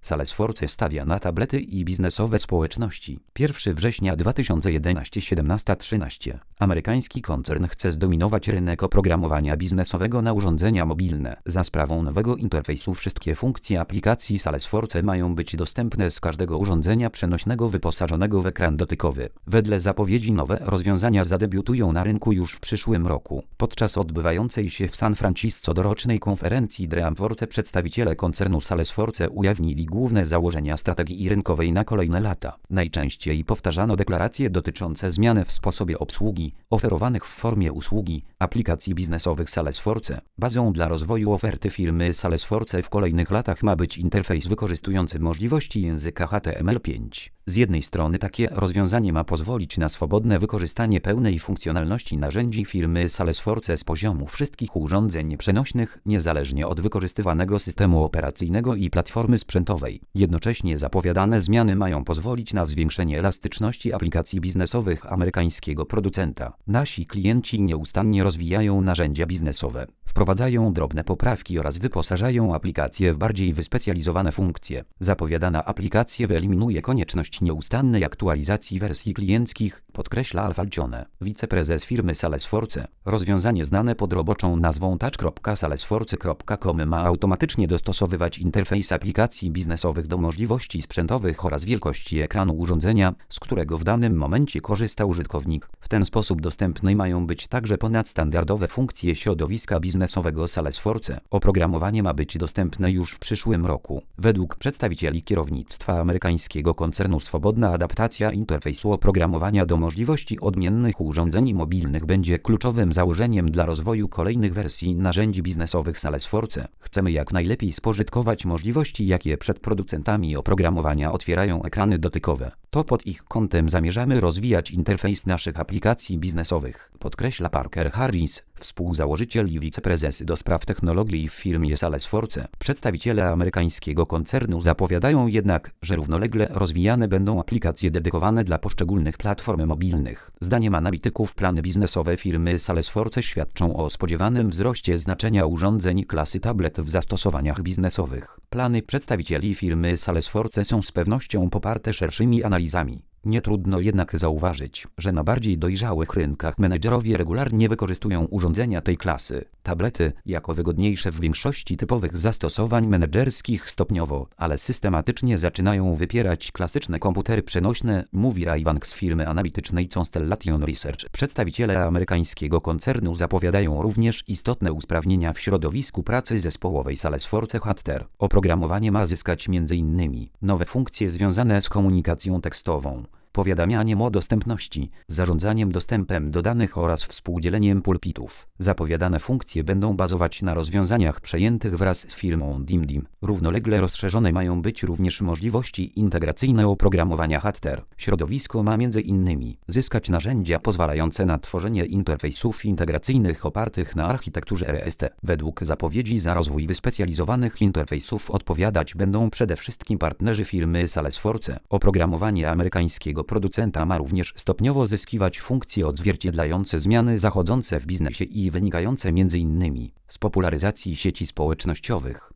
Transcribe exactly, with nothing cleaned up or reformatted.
Salesforce stawia na tablety i biznesowe społeczności. pierwszego września dwa tysiące jedenastego siedemnaście trzynaście. Amerykański koncern chce zdominować rynek oprogramowania biznesowego na urządzenia mobilne. Za sprawą nowego interfejsu wszystkie funkcje aplikacji Salesforce mają być dostępne z każdego urządzenia przenośnego wyposażonego w ekran dotykowy. Wedle zapowiedzi nowe rozwiązania zadebiutują na rynku już w przyszłym roku. Podczas odbywającej się w San Francisco dorocznej konferencji Dreamforce przedstawiciele koncernu Salesforce ujawnili główne założenia strategii rynkowej na kolejne lata. Najczęściej powtarzano deklaracje dotyczące zmian w sposobie obsługi, oferowanych w formie usługi, aplikacji biznesowych Salesforce. Bazą dla rozwoju oferty firmy Salesforce w kolejnych latach ma być interfejs wykorzystujący możliwości języka H T M L pięć. Z jednej strony takie rozwiązanie ma pozwolić na swobodne wykorzystanie pełnej funkcjonalności narzędzi firmy Salesforce z poziomu wszystkich urządzeń przenośnych, niezależnie od wykorzystywanego systemu operacyjnego i platformy sprzętowej. Jednocześnie zapowiadane zmiany mają pozwolić na zwiększenie elastyczności aplikacji biznesowych amerykańskiego producenta. Nasi klienci nieustannie rozwijają narzędzia biznesowe, wprowadzają drobne poprawki oraz wyposażają aplikacje w bardziej wyspecjalizowane funkcje. Zapowiadana aplikacja wyeliminuje konieczność nieustannej aktualizacji wersji klienckich, podkreśla Al Falcione, wiceprezes firmy Salesforce. Rozwiązanie znane pod roboczą nazwą touch kropka salesforce kropka com ma automatycznie dostosowywać interfejs aplikacji biznesowych do możliwości sprzętowych oraz wielkości ekranu urządzenia, z którego w danym momencie korzysta użytkownik. W ten sposób dostępne mają być także ponadstandardowe funkcje środowiska biznesowego Salesforce. Oprogramowanie ma być dostępne już w przyszłym roku. Według przedstawicieli kierownictwa amerykańskiego koncernu swobodna adaptacja interfejsu oprogramowania do możliwości odmiennych urządzeń mobilnych będzie kluczowym założeniem dla rozwoju kolejnych wersji narzędzi biznesowych Salesforce. Chcemy jak najlepiej spożytkować możliwości, jakie przed producentami oprogramowania otwierają ekrany dotykowe. To pod ich kątem zamierzamy rozwijać interfejs naszych aplikacji biznesowych, podkreśla Parker Harris, współzałożyciel i wiceprezes do spraw technologii w firmie Salesforce. Przedstawiciele amerykańskiego koncernu zapowiadają jednak, że równolegle rozwijane będą aplikacje dedykowane dla poszczególnych platform mobilnych. Zdaniem analityków plany biznesowe firmy Salesforce świadczą o spodziewanym wzroście znaczenia urządzeń klasy tablet w zastosowaniach biznesowych. Plany przedstawicieli firmy Salesforce są z pewnością poparte szerszymi analizami. Nie trudno jednak zauważyć, że na bardziej dojrzałych rynkach menedżerowie regularnie wykorzystują urządzenia tej klasy. Tablety, jako wygodniejsze w większości typowych zastosowań menedżerskich stopniowo, ale systematycznie zaczynają wypierać klasyczne komputery przenośne, mówi Ray Wang z firmy analitycznej Constellation Research. Przedstawiciele amerykańskiego koncernu zapowiadają również istotne usprawnienia w środowisku pracy zespołowej Salesforce H T R. Oprogramowanie ma zyskać między innymi nowe funkcje związane z komunikacją tekstową, powiadamianiem o dostępności, zarządzaniem dostępem do danych oraz współdzieleniem pulpitów. Zapowiadane funkcje będą bazować na rozwiązaniach przejętych wraz z firmą DimDim. Równolegle rozszerzone mają być również możliwości integracyjne oprogramowania H T R. Środowisko ma między innymi zyskać narzędzia pozwalające na tworzenie interfejsów integracyjnych opartych na architekturze R S T. Według zapowiedzi za rozwój wyspecjalizowanych interfejsów odpowiadać będą przede wszystkim partnerzy firmy Salesforce. Oprogramowanie amerykańskiego producenta ma również stopniowo zyskiwać funkcje odzwierciedlające zmiany zachodzące w biznesie i wynikające między innymi z popularyzacji sieci społecznościowych,